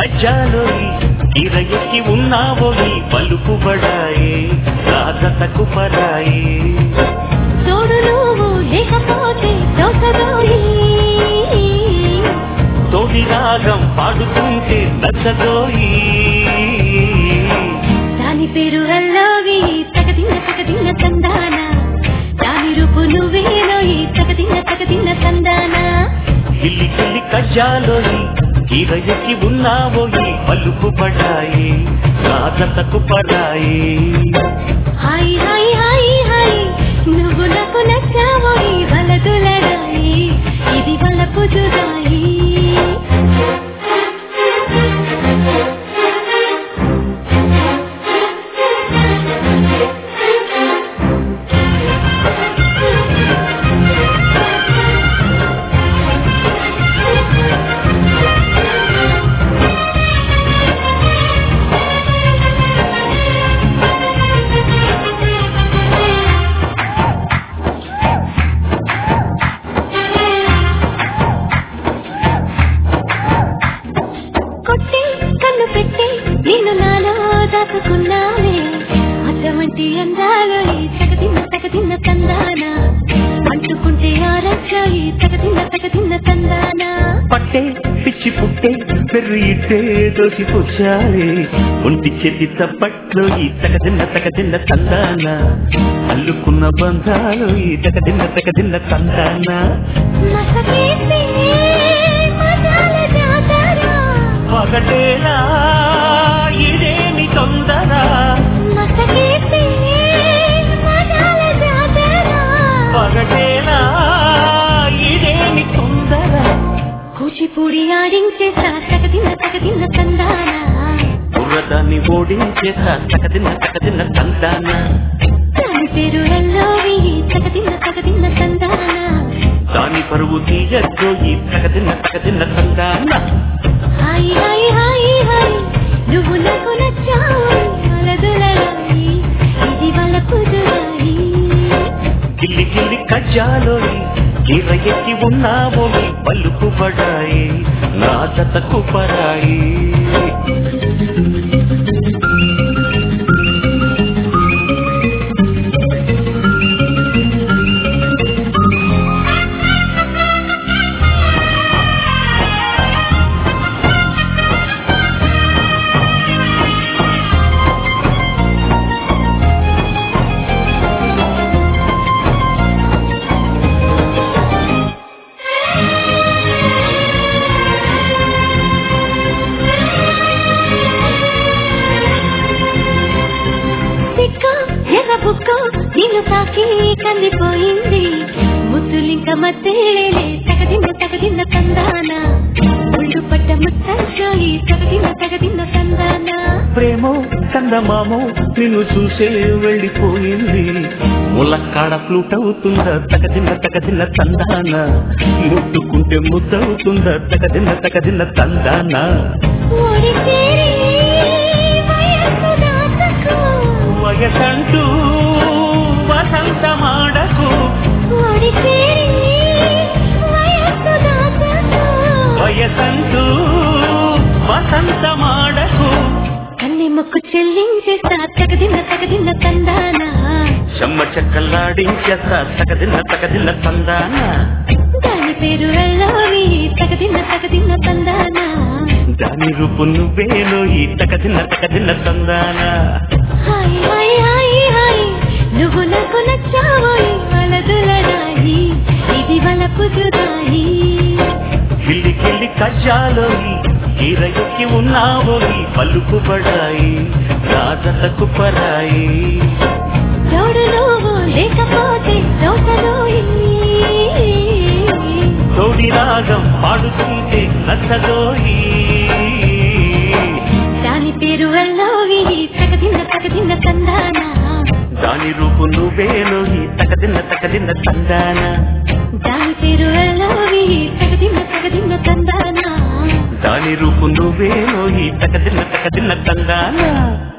కజ్జాలోయి ఇరయకి ఉన్నావోయి పలుకుబడాయి రాజతకు పరాయి తోడు నువ్వు లేకపోతే దోసదోయి తోడి రాగం పాడుతుంటే నచ్చదోయి దాని పేరు అల్లోవి తగదిన్న తందాన దాని రూపు నువ్వేలోయి తగదిన్న తందాన గిల్లి గిల్లి కజ్జాలోయి ఇరయకి ఉన్నావోయి పలుకుబడాయి రాజతకు పరాయి హాయ్ హాయ్ హాయ్ హాయ్ నువ్వు నాకు నచ్చావోయి వలదులరాయి ఇది వలపు జుదాయి నిన్ను నాలో దాచుకున్నావే అటువంటి అందాలు తగదిన్న తందాన అంటుకుంటే ఆరక్షాయి తగదిన్న తందాన పట్టే పిచ్చి పుట్టే పెర్రు ఇట్టే దోసి పుచ్చాలి ఒంటి చేతి తప్పట్లో ఈ తగదిన్న తందాన అల్లుకున్న బంధాలు ఈ తగదిన్న తందాన పగటేలా ఇదేమి తొందర పగటేలా ఇదేమి తొందర కూచిపూడి ఆడించేసా తగదిన్న తందాన బుర్రదాన్ని ఓడించేసా తగదిన్న తందాన దాని పేరు ఎల్లోవి తగదిన్న తందాన దాని పరువు తీయద్దు ఈ తగదిన్న తందాన హాయ్ హాయ్ హాయ్ హాయ్ నువ్వు నాకు నచ్చావు వలదులరాయి ఇది వలపు జుదాయి గిల్లి గిల్లి కజ్జాలోయి ఇరయకి ఉన్నావోయి పలుకుబడాయి నా జతకు పరాయి నిన్ను తాకి కందిపోయింది ముద్దులింక మధ్యలే తగదిన్న తందాన ఒళ్ళు పట్ట ముచ్చోయి తగదిన్న తందాన ప్రేమో కందమామో నిన్ను చూసే వెళ్ళిపోయింది ములక్కాడ ఫ్లూట్ అవుతుందా తగదిన్న తందాన ముట్టుకుంటే ముద్దవుతుందా తగదిన్న తందాన వయసంటూ వసంతమాడకు వయసంటూ వసంతమాడకు కన్నె మొక్కు చెల్లించేసా తగదిన్న తందాన చెమ్మ చెక్కలాడించేసా తగదిన్న తందాన దాని పేరు అల్లోవి తగదిన్న తందాన దాని రూపు నువ్వేలోయి తగదిన్న తందాన హాయ్ హాయ్ హాయ్ హాయ్ నువ్వు నాకు నచ్చావోయి వలదులరాయి ఇది వలపు జుదాయి గిల్లి గిల్లి కజ్జాలోయి ఇరయకి ఉన్నావోయి పలుకుబడాయి రాజతకు పరాయి తోడు నువ్వు లేకపోతే దోసదోయి తోడి రాగం పాడుతుంటే నచ్చదోయి దాని పేరు అల్లోవి తగదిన్న తందాన దాని రూపు నువ్వేలోయి తగదిన్న తందాన దాని పేరు అల్లోవి తగదిన్న తందాన దాని రూపు నువ్వేలోయి తగదిన్న తందాన